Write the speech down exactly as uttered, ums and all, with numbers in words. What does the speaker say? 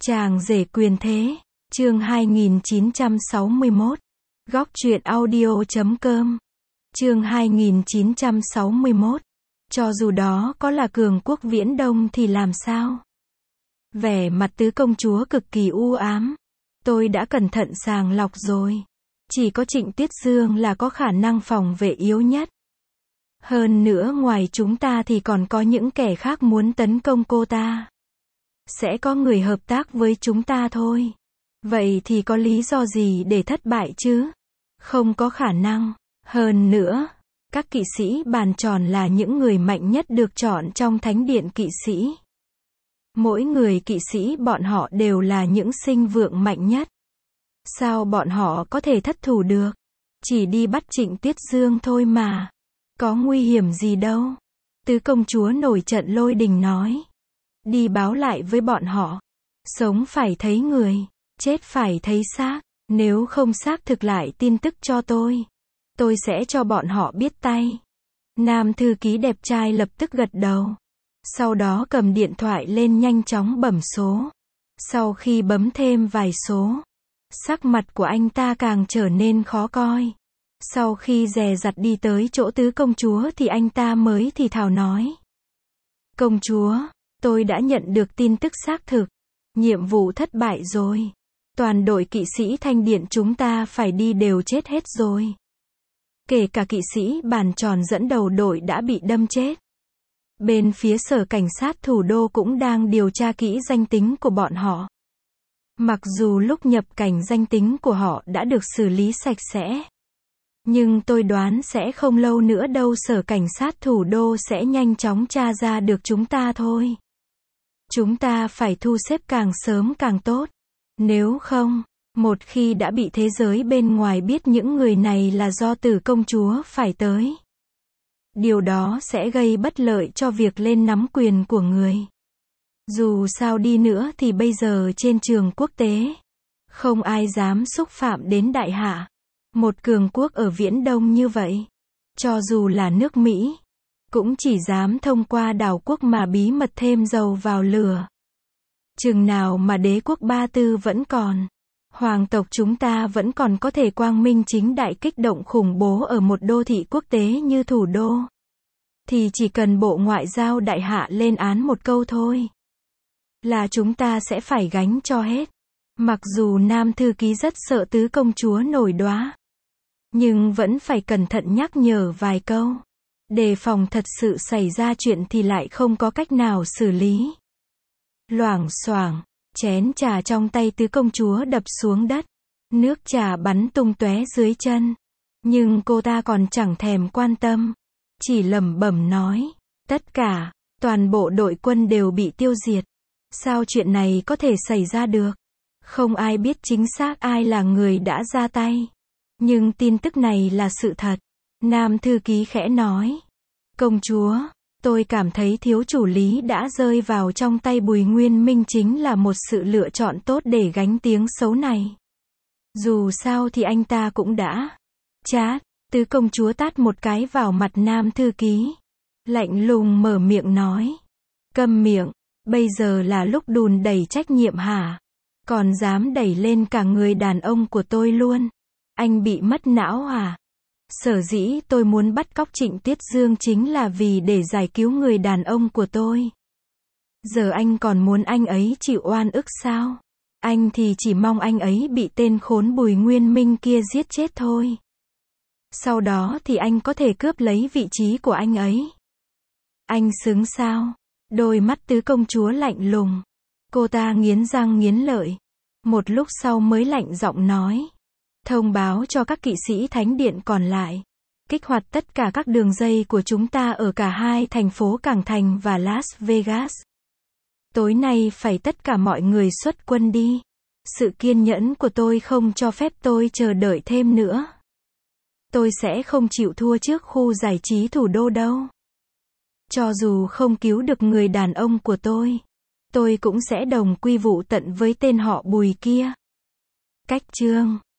Chàng rể quyền thế, chương hai nghìn chín trăm sáu mươi mốt. Góc truyện audio chấm com. Chương hai nghìn chín trăm sáu mươi mốt. Cho dù đó có là cường quốc Viễn Đông thì làm sao? Vẻ mặt tứ công chúa cực kỳ u ám. Tôi đã cẩn thận sàng lọc rồi. Chỉ có Trịnh Tuyết Dương là có khả năng phòng vệ yếu nhất. Hơn nữa ngoài chúng ta thì còn có những kẻ khác muốn tấn công cô ta. Sẽ có người hợp tác với chúng ta thôi. Vậy thì có lý do gì để thất bại chứ? Không có khả năng. Hơn nữa, các kỵ sĩ bàn tròn là những người mạnh nhất được chọn trong thánh điện kỵ sĩ. Mỗi người kỵ sĩ bọn họ đều là những sinh vượng mạnh nhất. Sao bọn họ có thể thất thủ được? Chỉ đi bắt Trịnh Tuyết Dương thôi mà. Có nguy hiểm gì đâu. Tứ công chúa nổi trận lôi đình nói. Đi báo lại với bọn họ. Sống phải thấy người, chết phải thấy xác. Nếu không xác thực lại tin tức cho tôi, tôi sẽ cho bọn họ biết tay. Nam thư ký đẹp trai lập tức gật đầu. Sau đó cầm điện thoại lên nhanh chóng bấm số. Sau khi bấm thêm vài số, sắc mặt của anh ta càng trở nên khó coi. Sau khi dè dặt đi tới chỗ tứ công chúa thì anh ta mới thì thào nói. Công chúa, tôi đã nhận được tin tức xác thực. Nhiệm vụ thất bại rồi. Toàn đội kỵ sĩ Thanh Điện chúng ta phải đi đều chết hết rồi. Kể cả kỵ sĩ bàn tròn dẫn đầu đội đã bị đâm chết. Bên phía sở cảnh sát thủ đô cũng đang điều tra kỹ danh tính của bọn họ. Mặc dù lúc nhập cảnh danh tính của họ đã được xử lý sạch sẽ. Nhưng tôi đoán sẽ không lâu nữa đâu sở cảnh sát thủ đô sẽ nhanh chóng tra ra được chúng ta thôi. Chúng ta phải thu xếp càng sớm càng tốt. Nếu không, một khi đã bị thế giới bên ngoài biết những người này là do Tử công chúa phải tới. Điều đó sẽ gây bất lợi cho việc lên nắm quyền của người. Dù sao đi nữa thì bây giờ trên trường quốc tế, không ai dám xúc phạm đến đại hạ. Một cường quốc ở Viễn Đông như vậy, cho dù là nước Mỹ, cũng chỉ dám thông qua đảo quốc mà bí mật thêm dầu vào lửa. Chừng nào mà đế quốc Ba Tư vẫn còn, hoàng tộc chúng ta vẫn còn có thể quang minh chính đại kích động khủng bố ở một đô thị quốc tế như thủ đô, thì chỉ cần Bộ Ngoại giao đại hạ lên án một câu thôi, là chúng ta sẽ phải gánh cho hết. Mặc dù Nam thư ký rất sợ tứ công chúa nổi đoá, nhưng vẫn phải cẩn thận nhắc nhở vài câu. Đề phòng thật sự xảy ra chuyện thì lại không có cách nào xử lý. Loảng xoảng, chén trà trong tay tứ công chúa đập xuống đất. Nước trà bắn tung tóe dưới chân. Nhưng cô ta còn chẳng thèm quan tâm. Chỉ lẩm bẩm nói. Tất cả, toàn bộ đội quân đều bị tiêu diệt. Sao chuyện này có thể xảy ra được? Không ai biết chính xác ai là người đã ra tay. Nhưng tin tức này là sự thật. Nam thư ký khẽ nói. Công chúa, tôi cảm thấy thiếu chủ lý đã rơi vào trong tay Bùi Nguyên Minh chính là một sự lựa chọn tốt để gánh tiếng xấu này. Dù sao thì anh ta cũng đã. Chát, tứ công chúa tát một cái vào mặt Nam thư ký. Lạnh lùng mở miệng nói. Câm miệng, bây giờ là lúc đùn đẩy trách nhiệm hả? Còn dám đẩy lên cả người đàn ông của tôi luôn. Anh bị mất não à? Sở dĩ tôi muốn bắt cóc Trịnh Tuyết Dương chính là vì để giải cứu người đàn ông của tôi. Giờ anh còn muốn anh ấy chịu oan ức sao? Anh thì chỉ mong anh ấy bị tên khốn Bùi Nguyên Minh kia giết chết thôi. Sau đó thì anh có thể cướp lấy vị trí của anh ấy. Anh xứng sao? Đôi mắt tứ công chúa lạnh lùng. Cô ta nghiến răng nghiến lợi. Một lúc sau mới lạnh giọng nói. Thông báo cho các kỵ sĩ thánh điện còn lại. Kích hoạt tất cả các đường dây của chúng ta ở cả hai thành phố Cảng Thành và Las Vegas. Tối nay phải tất cả mọi người xuất quân đi. Sự kiên nhẫn của tôi không cho phép tôi chờ đợi thêm nữa. Tôi sẽ không chịu thua trước khu giải trí thủ đô đâu. Cho dù không cứu được người đàn ông của tôi, tôi cũng sẽ đồng quy vụ tận với tên họ Bùi kia. Cách chương